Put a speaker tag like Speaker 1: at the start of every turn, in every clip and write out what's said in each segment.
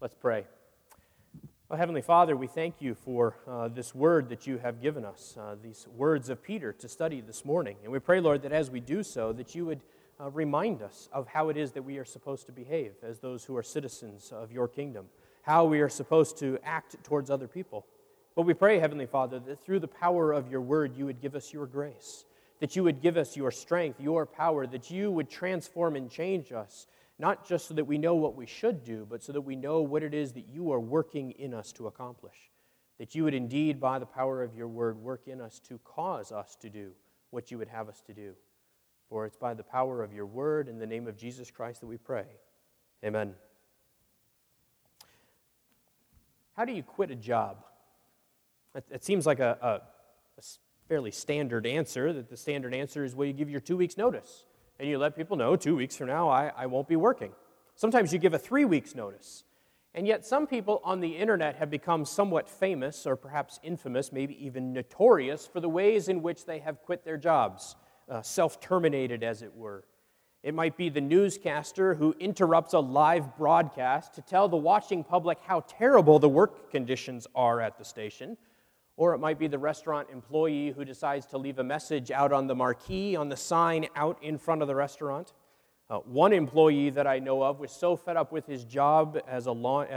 Speaker 1: Let's pray. Oh, Heavenly Father, we thank you for this word that you have given us, these words of Peter to study this morning. And we pray, Lord, that as we do so, that you would remind us of how it is that we are supposed to behave as those who are citizens of your kingdom, how we are supposed to act towards other people. But we pray, Heavenly Father, that through the power of your word, you would give us your grace, that you would give us your strength, your power, that you would transform and change us, not just so that we know what we should do, but so that we know what it is that you are working in us to accomplish. That you would indeed, by the power of your word, work in us to cause us to do what you would have us to do. For it's by the power of your word, in the name of Jesus Christ, that we pray. Amen. How do you quit a job? It seems like a fairly standard answer, that the standard answer is, well, you give your 2 weeks' notice. And you let people know 2 weeks from now I won't be working. Sometimes you give a 3 weeks notice. And yet some people on the internet have become somewhat famous, or perhaps infamous, maybe even notorious, for the ways in which they have quit their jobs, self-terminated as it were. It might be the newscaster who interrupts a live broadcast to tell the watching public how terrible the work conditions are at the station. Or it might be the restaurant employee who decides to leave a message out on the marquee, on the sign out in front of the restaurant. One employee that I know of was so fed up with his job as a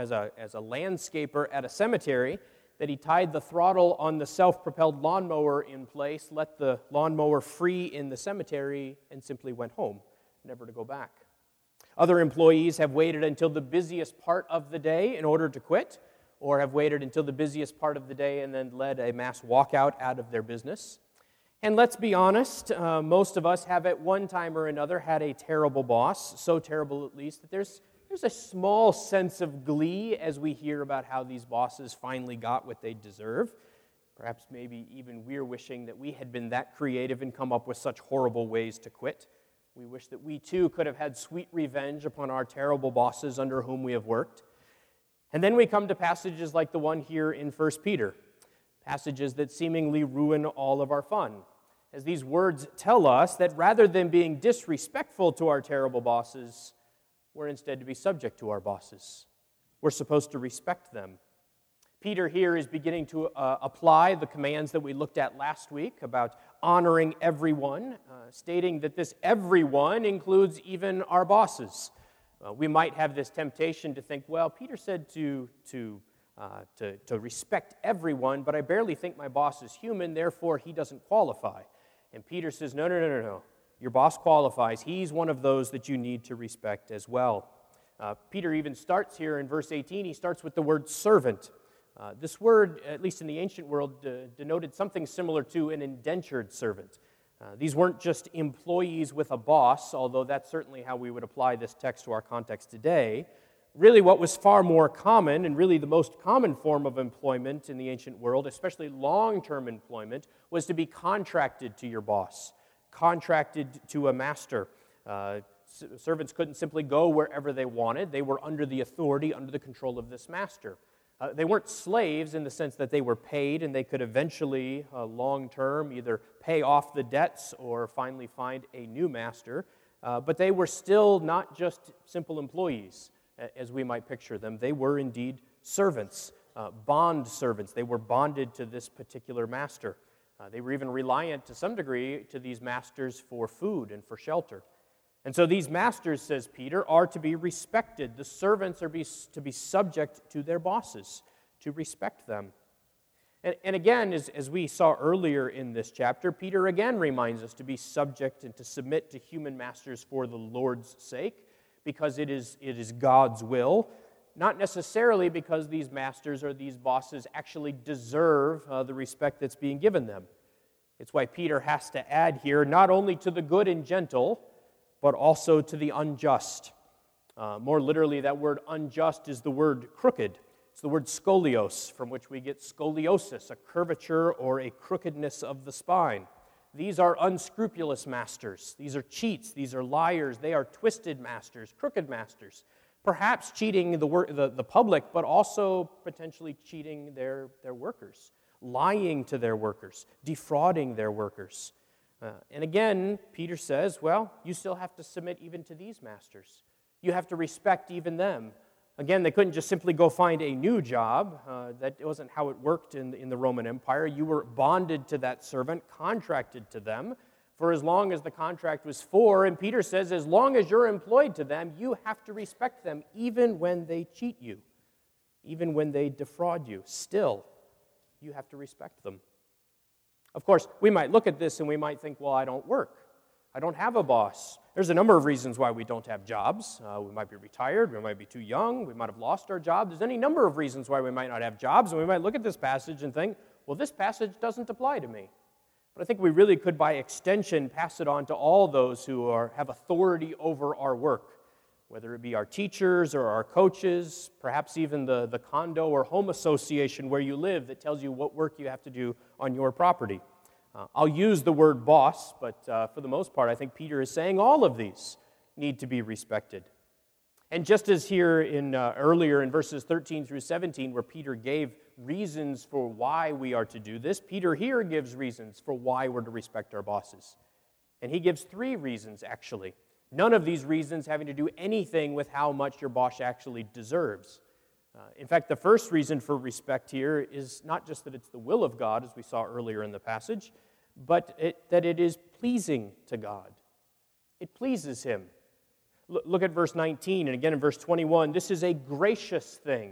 Speaker 1: landscaper at a cemetery that he tied the throttle on the self-propelled lawnmower in place, let the lawnmower free in the cemetery, and simply went home, never to go back. Other employees have waited until the busiest part of the day in order to quit, or have waited until the busiest part of the day and then led a mass walkout out of their business. And let's be honest, most of us have at one time or another had a terrible boss, so terrible at least that there's a small sense of glee as we hear about how these bosses finally got what they deserve. Perhaps maybe even we're wishing that we had been that creative and come up with such horrible ways to quit. We wish that we too could have had sweet revenge upon our terrible bosses under whom we have worked. And then we come to passages like the one here in 1 Peter, passages that seemingly ruin all of our fun, as these words tell us that rather than being disrespectful to our terrible bosses, we're instead to be subject to our bosses. We're supposed to respect them. Peter here is beginning to apply the commands that we looked at last week about honoring everyone, stating that this everyone includes even our bosses. We might have this temptation to think, well, Peter said to respect everyone, but I barely think my boss is human, therefore he doesn't qualify. And Peter says, no. Your boss qualifies. He's one of those that you need to respect as well. Peter even starts here in verse 18, he starts with the word servant. This word, at least in the ancient world, denoted something similar to an indentured servant. These weren't just employees with a boss, although that's certainly how we would apply this text to our context today. Really what was far more common, and really the most common form of employment in the ancient world, especially long-term employment, was to be contracted to your boss, contracted to a master. Servants couldn't simply go wherever they wanted. They were under the authority, under the control of this master. They weren't slaves in the sense that they were paid and they could eventually, long-term, either pay off the debts or finally find a new master. But they were still not just simple employees, as we might picture them. They were indeed servants, bond servants. They were bonded to this particular master. They were even reliant to some degree to these masters for food and for shelter. And so these masters, says Peter, are to be respected. The servants are to be subject to their bosses, to respect them. And again, as we saw earlier in this chapter, Peter again reminds us to be subject and to submit to human masters for the Lord's sake, because it is God's will, not necessarily because these masters or these bosses actually deserve the respect that's being given them. It's why Peter has to add here, not only to the good and gentle, but also to the unjust. More literally, that word unjust is the word crooked. It's the word scolios, from which we get scoliosis, a curvature or a crookedness of the spine. These are unscrupulous masters. These are cheats. These are liars. They are twisted masters, crooked masters. Perhaps cheating the public, but also potentially cheating their workers, lying to their workers, defrauding their workers. And again, Peter says, well, you still have to submit even to these masters. You have to respect even them. Again, they couldn't just simply go find a new job. That wasn't how it worked in the Roman Empire. You were bonded to that servant, contracted to them for as long as the contract was for. And Peter says, as long as you're employed to them, you have to respect them, even when they cheat you, even when they defraud you. Still, you have to respect them. Of course, we might look at this and we might think, well, I don't work. I don't have a boss. There's a number of reasons why we don't have jobs. We might be retired, we might be too young, we might have lost our job. There's any number of reasons why we might not have jobs, and we might look at this passage and think, well, this passage doesn't apply to me. But I think we really could, by extension, pass it on to all those who have authority over our work, whether it be our teachers or our coaches, perhaps even the condo or home association where you live that tells you what work you have to do on your property. I'll use the word boss, but for the most part, I think Peter is saying all of these need to be respected. And just as here earlier in verses 13 through 17, where Peter gave reasons for why we are to do this, Peter here gives reasons for why we're to respect our bosses. And he gives 3 reasons, actually. None of these reasons having to do anything with how much your boss actually deserves. In fact, the first reason for respect here is not just that it's the will of God, as we saw earlier in the passage, but that it is pleasing to God. It pleases Him. Look at verse 19, and again in verse 21. This is a gracious thing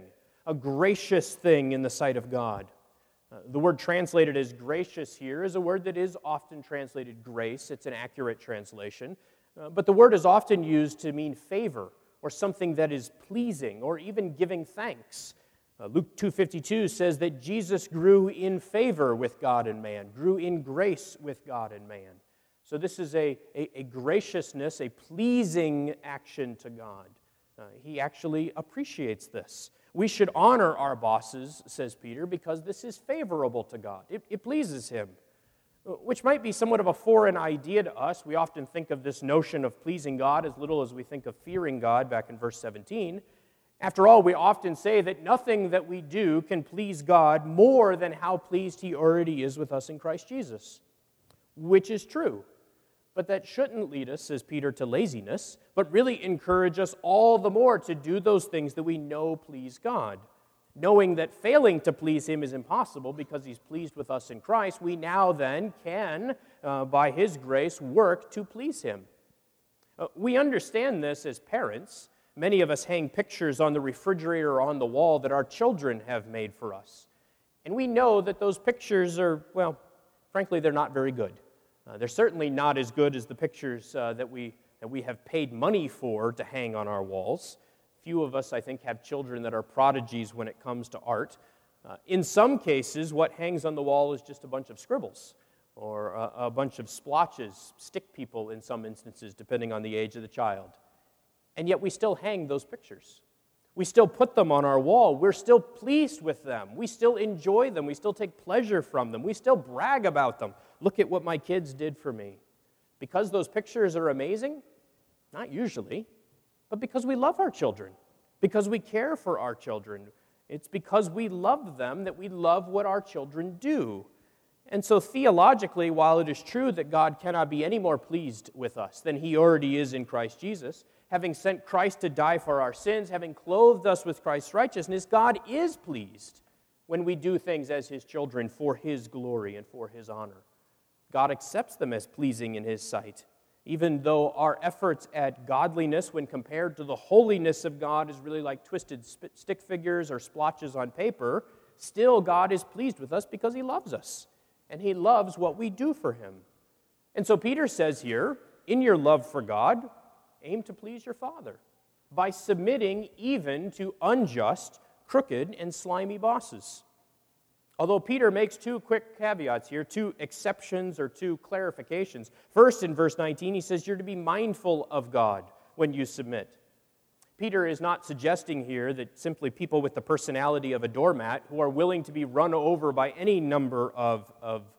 Speaker 1: in the sight of God. The word translated as gracious here is a word that is often translated grace. It's an accurate translation. But the word is often used to mean favor, or something that is pleasing, or even giving thanks. Luke 2:52 says that Jesus grew in favor with God and man, grew in grace with God and man. So this is a graciousness, a pleasing action to God. He actually appreciates this. We should honor our bosses, says Peter, because this is favorable to God. It pleases Him, which might be somewhat of a foreign idea to us. We often think of this notion of pleasing God as little as we think of fearing God back in verse 17. After all, we often say that nothing that we do can please God more than how pleased He already is with us in Christ Jesus, which is true. But that shouldn't lead us, says Peter, to laziness, but really encourage us all the more to do those things that we know please God. Knowing that failing to please Him is impossible because He's pleased with us in Christ, we now then can, by His grace, work to please Him. We understand this as parents. Many of us hang pictures on the refrigerator or on the wall that our children have made for us. And we know that those pictures are, well, frankly, they're not very good. They're certainly not as good as the pictures that we have paid money for to hang on our walls. Few of us, I think, have children that are prodigies when it comes to art. In some cases, what hangs on the wall is just a bunch of scribbles or a bunch of splotches, stick people in some instances, depending on the age of the child. And yet we still hang those pictures. We still put them on our wall. We're still pleased with them. We still enjoy them. We still take pleasure from them. We still brag about them. Look at what my kids did for me. Because those pictures are amazing? Not usually. But because we love our children, because we care for our children. It's because we love them that we love what our children do. And so theologically, while it is true that God cannot be any more pleased with us than He already is in Christ Jesus, having sent Christ to die for our sins, having clothed us with Christ's righteousness, God is pleased when we do things as His children for His glory and for His honor. God accepts them as pleasing in His sight. Even though our efforts at godliness, when compared to the holiness of God, is really like twisted stick figures or splotches on paper, still God is pleased with us because He loves us, and He loves what we do for Him. And so Peter says here, in your love for God, aim to please your Father by submitting even to unjust, crooked, and slimy bosses. Although Peter makes 2 quick caveats here, 2 exceptions or 2 clarifications. First, in verse 19, he says you're to be mindful of God when you submit. Peter is not suggesting here that simply people with the personality of a doormat who are willing to be run over by any number of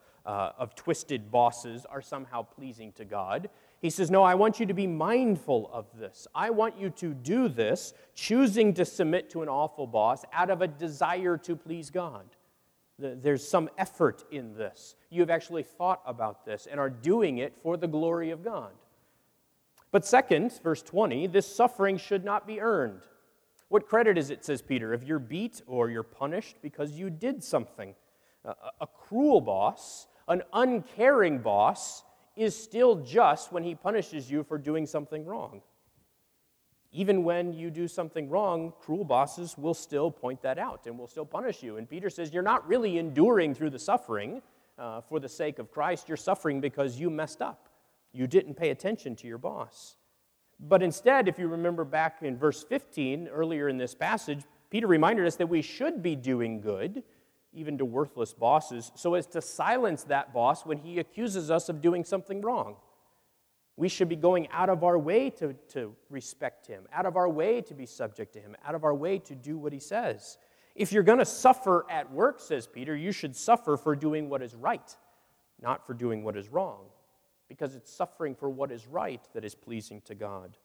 Speaker 1: twisted bosses are somehow pleasing to God. He says, no, I want you to be mindful of this. I want you to do this, choosing to submit to an awful boss out of a desire to please God. There's some effort in this. You've actually thought about this and are doing it for the glory of God. But second, verse 20, this suffering should not be earned. What credit is it, says Peter, if you're beat or you're punished because you did something? A cruel boss, an uncaring boss, is still just when he punishes you for doing something wrong. Even when you do something wrong, cruel bosses will still point that out and will still punish you. And Peter says you're not really enduring through the suffering for the sake of Christ. You're suffering because you messed up. You didn't pay attention to your boss. But instead, if you remember back in verse 15, earlier in this passage, Peter reminded us that we should be doing good, even to worthless bosses, so as to silence that boss when he accuses us of doing something wrong. We should be going out of our way to respect him, out of our way to be subject to him, out of our way to do what he says. If you're going to suffer at work, says Peter, you should suffer for doing what is right, not for doing what is wrong, because it's suffering for what is right that is pleasing to God.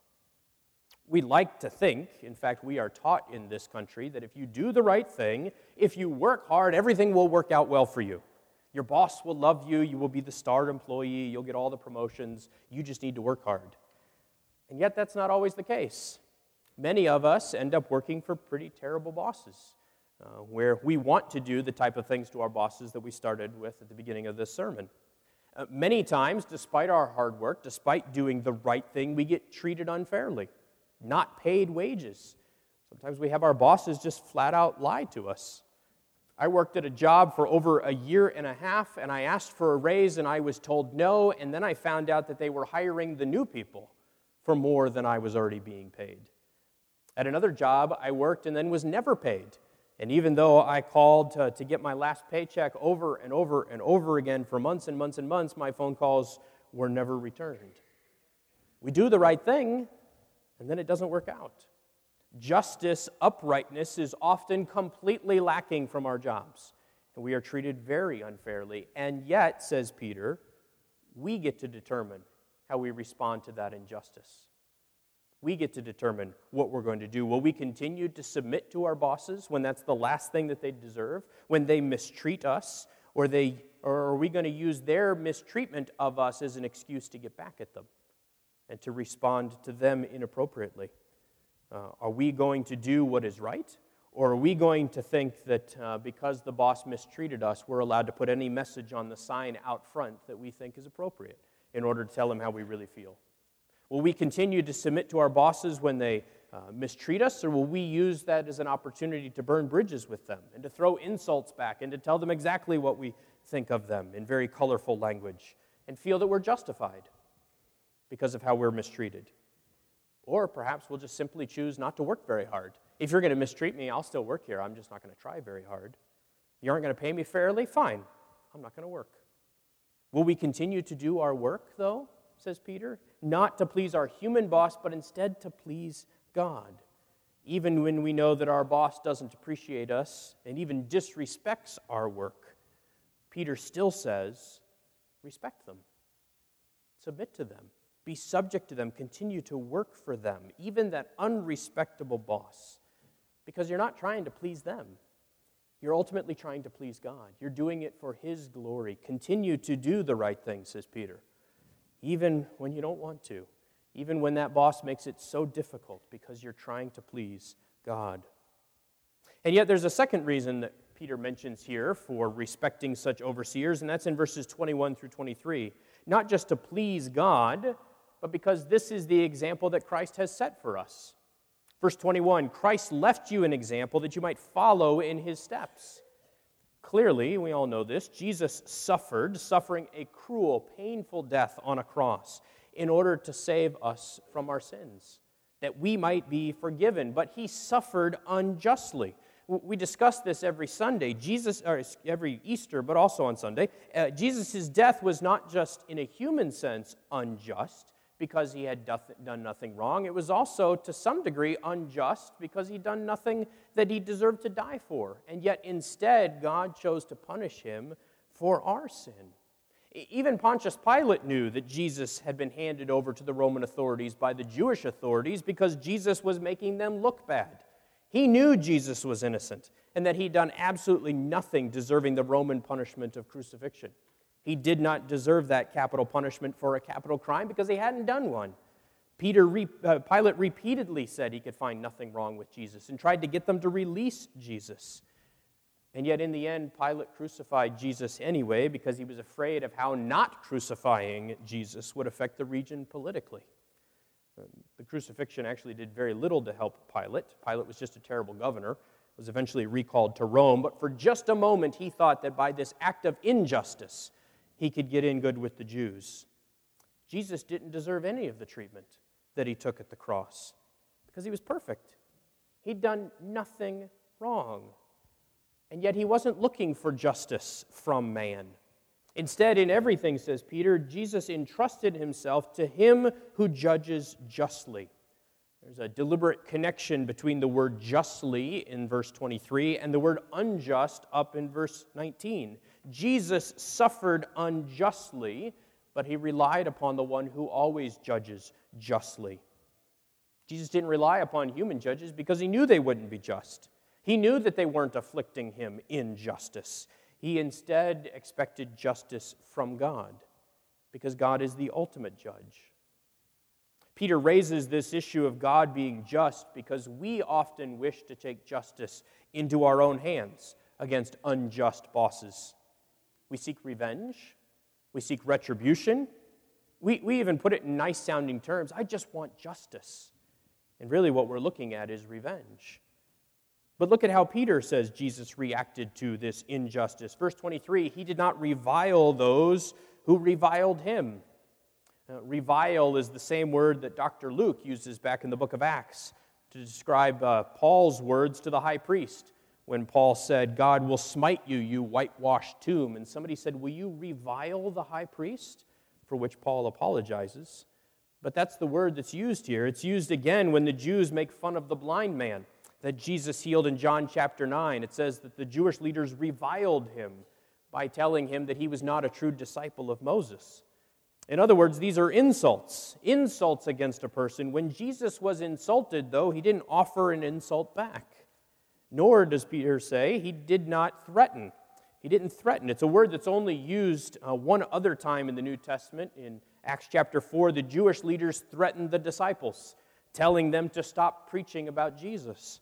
Speaker 1: We like to think, in fact, we are taught in this country, that if you do the right thing, if you work hard, everything will work out well for you. Your boss will love you, you will be the star employee, you'll get all the promotions, you just need to work hard. And yet that's not always the case. Many of us end up working for pretty terrible bosses, where we want to do the type of things to our bosses that we started with at the beginning of this sermon. Many times, despite our hard work, despite doing the right thing, we get treated unfairly, not paid wages. Sometimes we have our bosses just flat out lie to us. I worked at a job for over a year and a half, and I asked for a raise, and I was told no, and then I found out that they were hiring the new people for more than I was already being paid. At another job, I worked and then was never paid. And even though I called to get my last paycheck over and over and over again for months and months and months, my phone calls were never returned. We do the right thing, and then it doesn't work out. Justice, uprightness is often completely lacking from our jobs, and we are treated very unfairly. And yet, says Peter, we get to determine how we respond to that injustice. We get to determine what we're going to do. Will we continue to submit to our bosses when that's the last thing that they deserve, when they mistreat us, or are we going to use their mistreatment of us as an excuse to get back at them and to respond to them inappropriately? Are we going to do what is right, or are we going to think that because the boss mistreated us, we're allowed to put any message on the sign out front that we think is appropriate in order to tell them how we really feel? Will we continue to submit to our bosses when they mistreat us, or will we use that as an opportunity to burn bridges with them and to throw insults back and to tell them exactly what we think of them in very colorful language and feel that we're justified because of how we're mistreated? Or perhaps we'll just simply choose not to work very hard. If you're going to mistreat me, I'll still work here. I'm just not going to try very hard. You aren't going to pay me fairly? Fine. I'm not going to work. Will we continue to do our work, though, says Peter? Not to please our human boss, but instead to please God. Even when we know that our boss doesn't appreciate us and even disrespects our work, Peter still says, respect them. Submit to them. Be subject to them, continue to work for them, even that unrespectable boss, because you're not trying to please them. You're ultimately trying to please God. You're doing it for His glory. Continue to do the right thing, says Peter, even when you don't want to, even when that boss makes it so difficult because you're trying to please God. And yet there's a second reason that Peter mentions here for respecting such overseers, and that's in verses 21 through 23. Not just to please God, but because this is the example that Christ has set for us. Verse 21, Christ left you an example that you might follow in His steps. Clearly, we all know this, Jesus suffering a cruel, painful death on a cross in order to save us from our sins, that we might be forgiven. But He suffered unjustly. We discuss this every Sunday, every Easter, but also on Sunday. Jesus' death was not just in a human sense unjust because He had done nothing wrong. It was also, to some degree, unjust because He'd done nothing that He deserved to die for. And yet, instead, God chose to punish Him for our sin. Even Pontius Pilate knew that Jesus had been handed over to the Roman authorities by the Jewish authorities because Jesus was making them look bad. He knew Jesus was innocent and that He'd done absolutely nothing deserving the Roman punishment of crucifixion. He did not deserve that capital punishment for a capital crime because He hadn't done one. Pilate repeatedly said he could find nothing wrong with Jesus and tried to get them to release Jesus. And yet in the end, Pilate crucified Jesus anyway because he was afraid of how not crucifying Jesus would affect the region politically. The crucifixion actually did very little to help Pilate. Pilate was just a terrible governor, was eventually recalled to Rome, but for just a moment he thought that by this act of injustice he could get in good with the Jews. Jesus didn't deserve any of the treatment that he took at the cross because he was perfect. He'd done nothing wrong. And yet he wasn't looking for justice from man. Instead, in everything, says Peter, Jesus entrusted himself to him who judges justly. There's a deliberate connection between the word justly in verse 23 and the word unjust up in verse 19. Jesus suffered unjustly, but he relied upon the one who always judges justly. Jesus didn't rely upon human judges because he knew they wouldn't be just. He knew that they weren't afflicting him injustice. He instead expected justice from God because God is the ultimate judge. Peter raises this issue of God being just because we often wish to take justice into our own hands against unjust bosses. We seek revenge. We seek retribution. We even put it in nice-sounding terms. I just want justice. And really what we're looking at is revenge. But look at how Peter says Jesus reacted to this injustice. Verse 23, he did not revile those who reviled him. Revile is the same word that Dr. Luke uses back in the book of Acts to describe Paul's words to the high priest when Paul said, God will smite you, you whitewashed tomb. And somebody said, will you revile the high priest? For which Paul apologizes. But that's the word that's used here. It's used again when the Jews make fun of the blind man that Jesus healed in John chapter 9. It says that the Jewish leaders reviled him by telling him that he was not a true disciple of Moses. In other words, these are insults against a person. When Jesus was insulted, though, he didn't offer an insult back. Nor, does Peter say, he did not threaten. He didn't threaten. It's a word that's only used one other time in the New Testament. In Acts chapter 4, the Jewish leaders threatened the disciples, telling them to stop preaching about Jesus.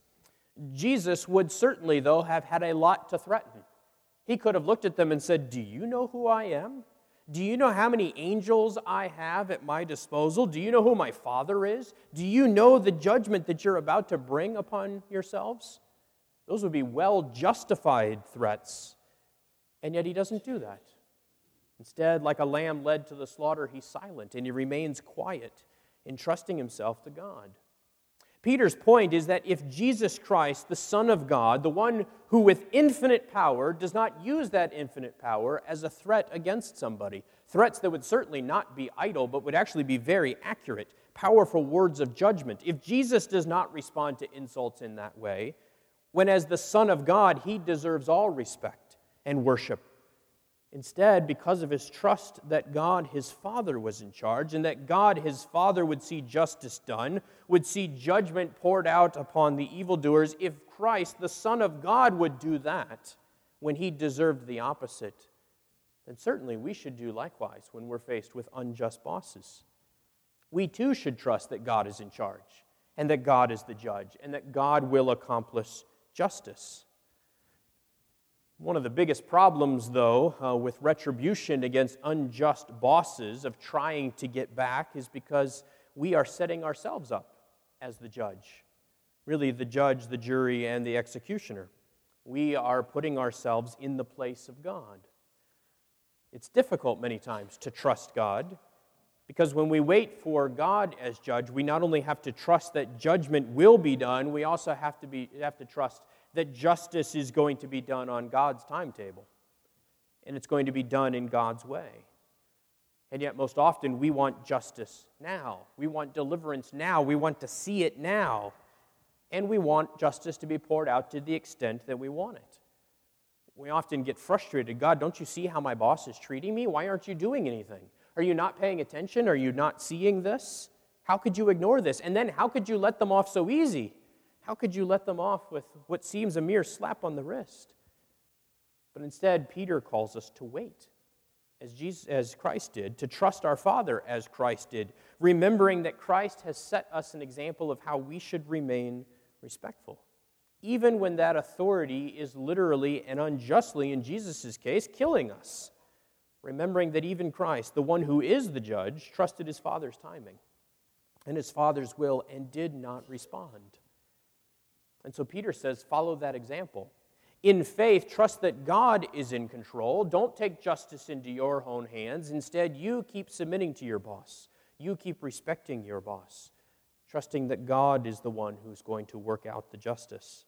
Speaker 1: Jesus would certainly, though, have had a lot to threaten. He could have looked at them and said, do you know who I am? Do you know how many angels I have at my disposal? Do you know who my Father is? Do you know the judgment that you're about to bring upon yourselves? Those would be well-justified threats. And yet he doesn't do that. Instead, like a lamb led to the slaughter, he's silent and he remains quiet, entrusting himself to God. Peter's point is that if Jesus Christ, the Son of God, the one who with infinite power does not use that infinite power as a threat against somebody, threats that would certainly not be idle but would actually be very accurate, powerful words of judgment, if Jesus does not respond to insults in that way, when as the Son of God, he deserves all respect and worship. Instead, because of his trust that God, his Father, was in charge, and that God, his Father, would see justice done, would see judgment poured out upon the evildoers, if Christ, the Son of God, would do that when he deserved the opposite, then certainly we should do likewise when we're faced with unjust bosses. We too should trust that God is in charge, and that God is the judge, and that God will accomplish justice. One of the biggest problems, though, with retribution against unjust bosses of trying to get back is because we are setting ourselves up as the judge. Really, the judge, the jury, and the executioner. We are putting ourselves in the place of God. It's difficult many times to trust God because when we wait for God as judge, we not only have to trust that judgment will be done, we also have to trust that justice is going to be done on God's timetable, and it's going to be done in God's way. And yet, most often, we want justice now. We want deliverance now. We want to see it now. And we want justice to be poured out to the extent that we want it. We often get frustrated. God, don't you see how my boss is treating me? Why aren't you doing anything? Are you not paying attention? Are you not seeing this? How could you ignore this? And then how could you let them off so easy? How could you let them off with what seems a mere slap on the wrist? But instead, Peter calls us to wait. as Christ did, to trust our Father as Christ did, remembering that Christ has set us an example of how we should remain respectful, even when that authority is literally and unjustly, in Jesus' case, killing us. Remembering that even Christ, the one who is the judge, trusted his Father's timing and his Father's will and did not respond. And so Peter says, follow that example. In faith, trust that God is in control. Don't take justice into your own hands. Instead, you keep submitting to your boss. You keep respecting your boss, trusting that God is the one who's going to work out the justice.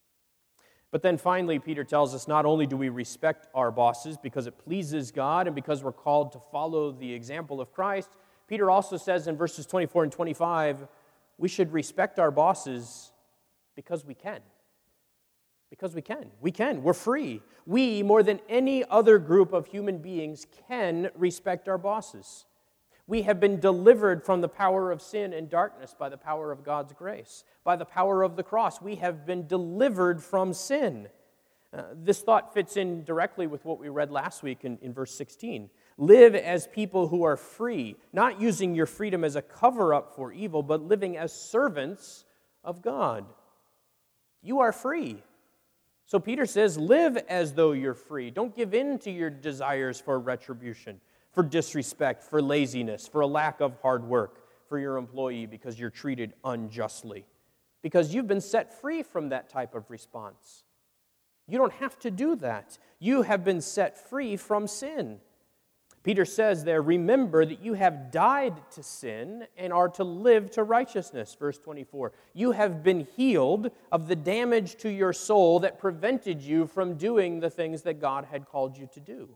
Speaker 1: But then finally, Peter tells us not only do we respect our bosses because it pleases God and because we're called to follow the example of Christ, Peter also says in verses 24 and 25, we should respect our bosses because we can. Because we can. We can. We're free. We, more than any other group of human beings, can respect our bosses. We have been delivered from the power of sin and darkness by the power of God's grace. By the power of the cross, we have been delivered from sin. This thought fits in directly with what we read last week in verse 16. Live as people who are free, not using your freedom as a cover-up for evil, but living as servants of God. You are free. So Peter says, live as though you're free. Don't give in to your desires for retribution, for disrespect, for laziness, for a lack of hard work for your employee because you're treated unjustly. Because you've been set free from that type of response. You don't have to do that. You have been set free from sin. Peter says there, remember that you have died to sin and are to live to righteousness. Verse 24, you have been healed of the damage to your soul that prevented you from doing the things that God had called you to do.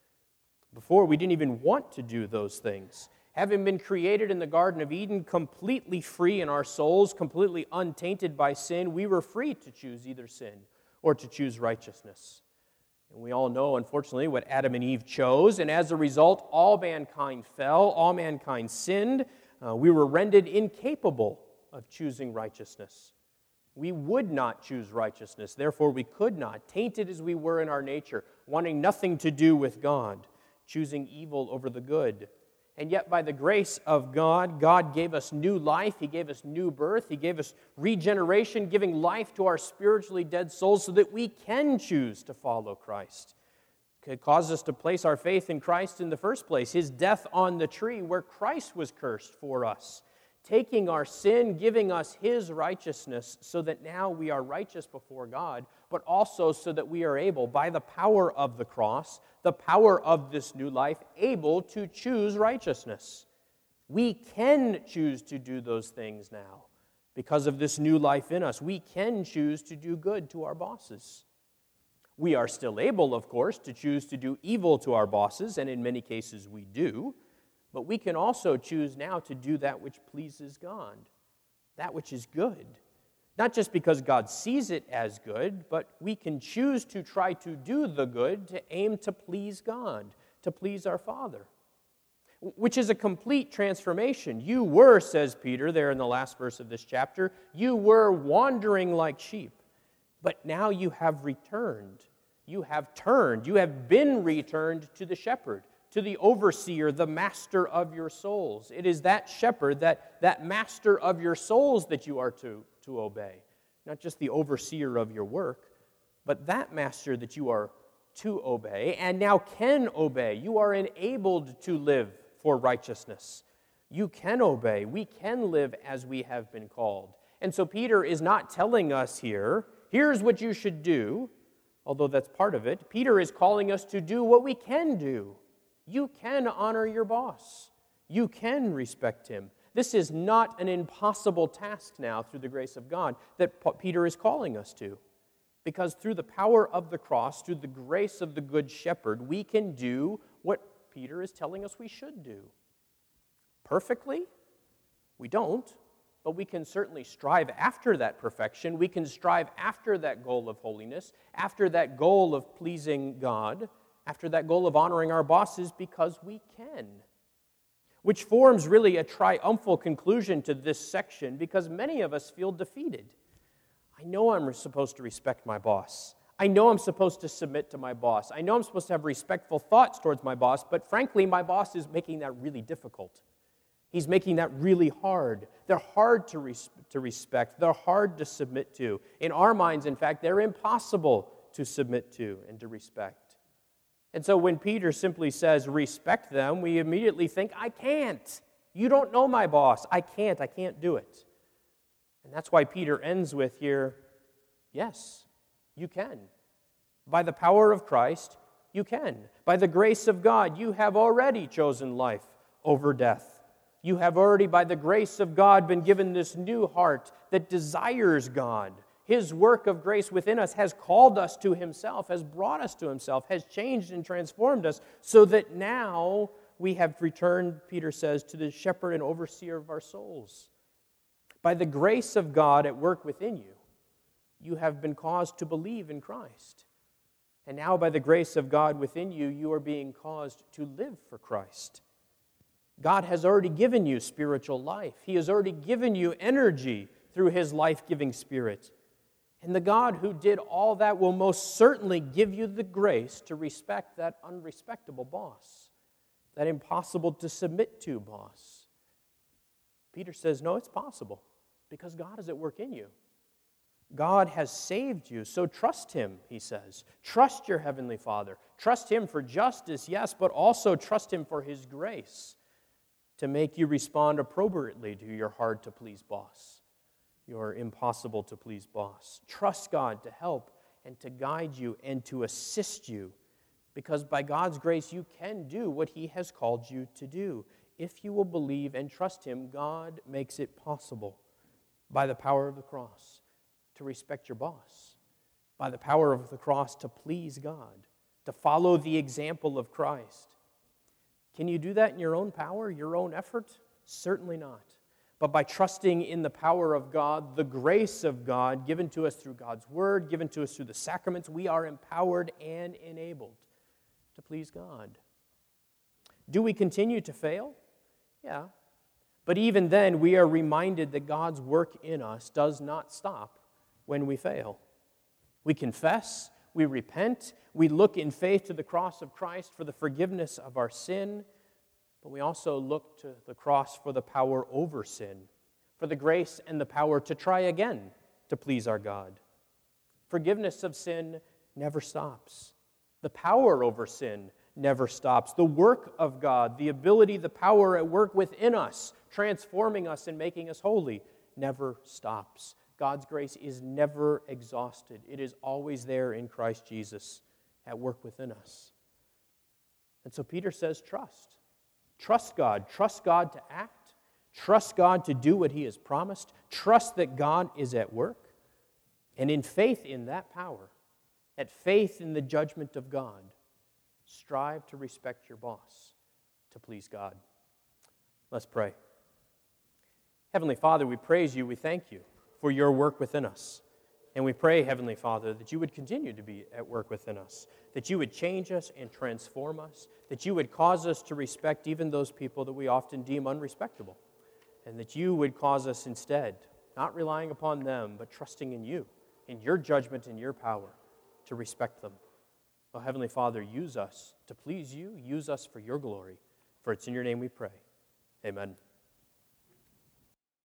Speaker 1: Before, we didn't even want to do those things. Having been created in the Garden of Eden, completely free in our souls, completely untainted by sin, we were free to choose either sin or to choose righteousness. And we all know, unfortunately, what Adam and Eve chose, and as a result, all mankind fell, all mankind sinned. We were rendered incapable of choosing righteousness. We would not choose righteousness, therefore we could not, tainted as we were in our nature, wanting nothing to do with God, choosing evil over the good. And yet by the grace of God, God gave us new life, He gave us new birth, He gave us regeneration, giving life to our spiritually dead souls so that we can choose to follow Christ. It caused us to place our faith in Christ in the first place, His death on the tree where Christ was cursed for us, taking our sin, giving us His righteousness so that now we are righteous before God, but also so that we are able, by the power of the cross, the power of this new life, able to choose righteousness. We can choose to do those things now because of this new life in us. We can choose to do good to our bosses. We are still able, of course, to choose to do evil to our bosses, and in many cases we do, but we can also choose now to do that which pleases God, that which is good. Not just because God sees it as good, but we can choose to try to do the good, to aim to please God, to please our Father, which is a complete transformation. You were, says Peter there in the last verse of this chapter, you were wandering like sheep, but now you have returned. You have turned. You have been returned to the shepherd, to the overseer, the master of your souls. It is that shepherd, that master of your souls that you are to obey. Not just the overseer of your work, but that master that you are to obey and now can obey. You are enabled to live for righteousness. You can obey. We can live as we have been called. And so Peter is not telling us here, here's what you should do, although that's part of it. Peter is calling us to do what we can do. You can honor your boss. You can respect him. This is not an impossible task now through the grace of God that Peter is calling us to. Because through the power of the cross, through the grace of the Good Shepherd, we can do what Peter is telling us we should do. Perfectly? We don't, but we can certainly strive after that perfection. We can strive after that goal of holiness, after that goal of pleasing God, after that goal of honoring our bosses because we can. Which forms really a triumphal conclusion to this section because many of us feel defeated. I know I'm supposed to respect my boss. I know I'm supposed to submit to my boss. I know I'm supposed to have respectful thoughts towards my boss, but frankly, my boss is making that really difficult. He's making that really hard. They're hard to respect. They're hard to submit to. In our minds, in fact, they're impossible to submit to and to respect. And so when Peter simply says, respect them, we immediately think, I can't. You don't know my boss. I can't do it. And that's why Peter ends with here, yes, you can. By the power of Christ, you can. By the grace of God, you have already chosen life over death. You have already, by the grace of God, been given this new heart that desires God. His work of grace within us has called us to Himself, has brought us to Himself, has changed and transformed us, so that now we have returned, Peter says, to the shepherd and overseer of our souls. By the grace of God at work within you, you have been caused to believe in Christ. And now by the grace of God within you, you are being caused to live for Christ. God has already given you spiritual life. He has already given you energy through His life-giving Spirit. And the God who did all that will most certainly give you the grace to respect that unrespectable boss, that impossible to submit to boss. Peter says, no, it's possible because God is at work in you. God has saved you, so trust Him, he says. Trust your Heavenly Father. Trust Him for justice, yes, but also trust Him for His grace to make you respond appropriately to your hard-to-please boss, your impossible-to-please boss. Trust God to help and to guide you and to assist you, because by God's grace you can do what He has called you to do. If you will believe and trust Him, God makes it possible by the power of the cross to respect your boss, by the power of the cross to please God, to follow the example of Christ. Can you do that in your own power, your own effort? Certainly not. But by trusting in the power of God, the grace of God given to us through God's Word, given to us through the sacraments, we are empowered and enabled to please God. Do we continue to fail? Yeah. But even then, we are reminded that God's work in us does not stop when we fail. We confess, we repent, we look in faith to the cross of Christ for the forgiveness of our sin, but we also look to the cross for the power over sin, for the grace and the power to try again to please our God. Forgiveness of sin never stops. The power over sin never stops. The work of God, the ability, the power at work within us, transforming us and making us holy, never stops. God's grace is never exhausted. It is always there in Christ Jesus at work within us. And so Peter says, trust. Trust God. Trust God to act. Trust God to do what He has promised. Trust that God is at work. And in faith in that power, at faith in the judgment of God, strive to respect your boss, to please God. Let's pray. Heavenly Father, we praise You, we thank You for Your work within us. And we pray, Heavenly Father, that You would continue to be at work within us, that You would change us and transform us, that You would cause us to respect even those people that we often deem unrespectable, and that You would cause us instead, not relying upon them, but trusting in You, in Your judgment and Your power, to respect them. Oh, Heavenly Father, use us to please You, use us for Your glory, for it's in Your name we pray. Amen.